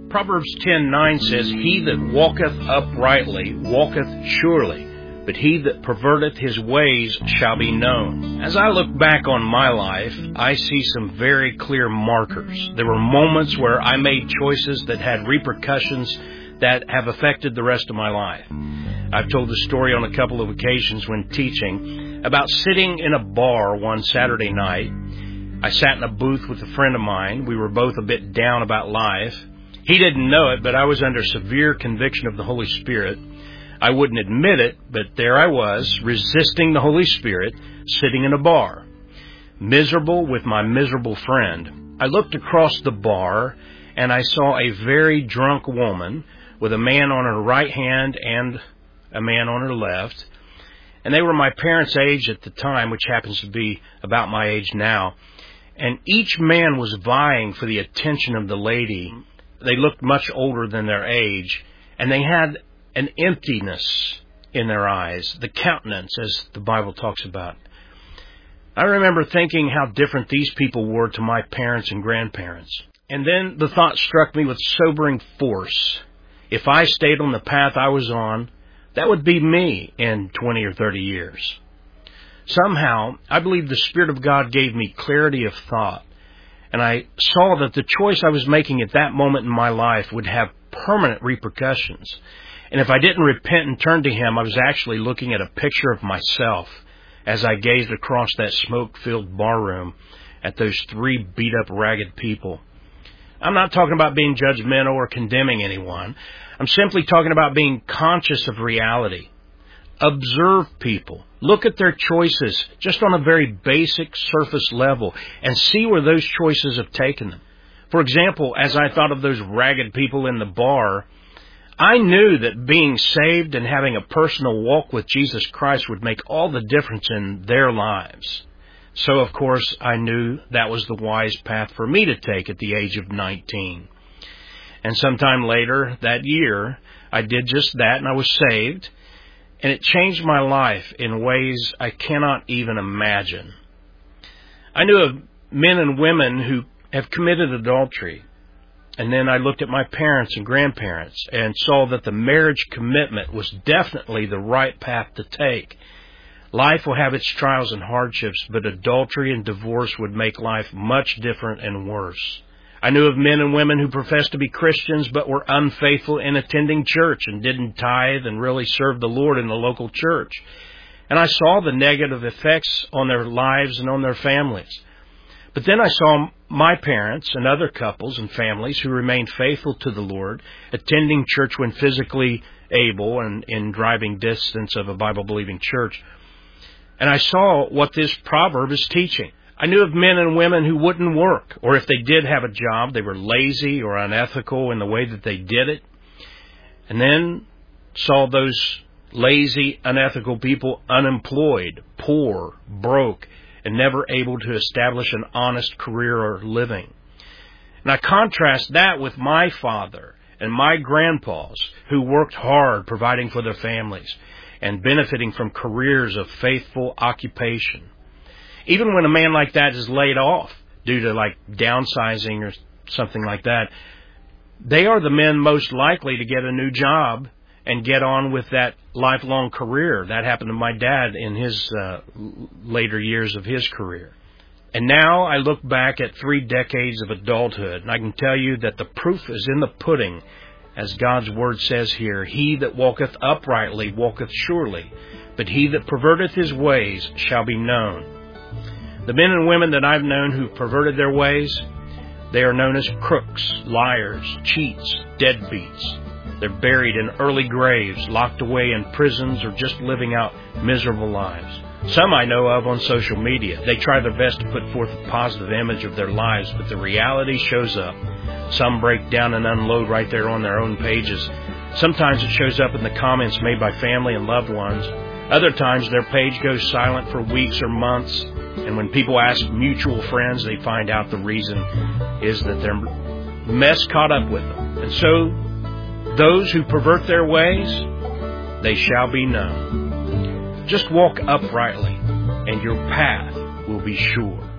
Proverbs 10:9 says, "He that walketh uprightly walketh surely, but he that perverteth his ways shall be known." As I look back on my life, I see some very clear markers. There were moments where I made choices that had repercussions that have affected the rest of my life. I've told the story on a couple of occasions when teaching about sitting in a bar one Saturday night. I sat in a booth with a friend of mine. We were both a bit down about life. He didn't know it, but I was under severe conviction of the Holy Spirit. I wouldn't admit it, but there I was, resisting the Holy Spirit, sitting in a bar, miserable with my miserable friend. I looked across the bar, and I saw a very drunk woman with a man on her right hand and a man on her left. And they were my parents' age at the time, which happens to be about my age now. And each man was vying for the attention of the lady. They looked much older than their age, and they had an emptiness in their eyes, the countenance, as the Bible talks about. I remember thinking how different these people were to my parents and grandparents. And then the thought struck me with sobering force. If I stayed on the path I was on, that would be me in 20 or 30 years. Somehow, I believe the Spirit of God gave me clarity of thought, and I saw that the choice I was making at that moment in my life would have permanent repercussions. And if I didn't repent and turn to Him, I was actually looking at a picture of myself as I gazed across that smoke-filled barroom at those three beat-up, ragged people. I'm not talking about being judgmental or condemning anyone. I'm simply talking about being conscious of reality. Observe people. Look at their choices just on a very basic surface level and see where those choices have taken them. For example, as I thought of those ragged people in the bar, I knew that being saved and having a personal walk with Jesus Christ would make all the difference in their lives. So, of course, I knew that was the wise path for me to take at the age of 19. And sometime later that year, I did just that, and I was saved. And it changed my life in ways I cannot even imagine. I knew of men and women who have committed adultery. And then I looked at my parents and grandparents and saw that the marriage commitment was definitely the right path to take. Life will have its trials and hardships, but adultery and divorce would make life much different and worse. I knew of men and women who professed to be Christians but were unfaithful in attending church and didn't tithe and really serve the Lord in the local church. And I saw the negative effects on their lives and on their families. But then I saw my parents and other couples and families who remained faithful to the Lord, attending church when physically able and in driving distance of a Bible-believing church. And I saw what this proverb is teaching. I knew of men and women who wouldn't work, or if they did have a job, they were lazy or unethical in the way that they did it. And then saw those lazy, unethical people unemployed, poor, broke, and never able to establish an honest career or living. And I contrast that with my father and my grandpas who worked hard providing for their families and benefiting from careers of faithful occupation. Even when a man like that is laid off due to like downsizing or something like that, they are the men most likely to get a new job and get on with that lifelong career. That happened to my dad in his later years of his career. And now I look back at 3 decades of adulthood, and I can tell you that the proof is in the pudding, as God's Word says here, "He that walketh uprightly walketh surely, but he that perverteth his ways shall be known." The men and women that I've known who've perverted their ways, they are known as crooks, liars, cheats, deadbeats. They're buried in early graves, locked away in prisons, or just living out miserable lives. Some I know of on social media. They try their best to put forth a positive image of their lives, but the reality shows up. Some break down and unload right there on their own pages. Sometimes it shows up in the comments made by family and loved ones. Other times their page goes silent for weeks or months, and when people ask mutual friends, they find out the reason is that their mess caught up with them. And so, those who pervert their ways, they shall be known. Just walk uprightly, and your path will be sure.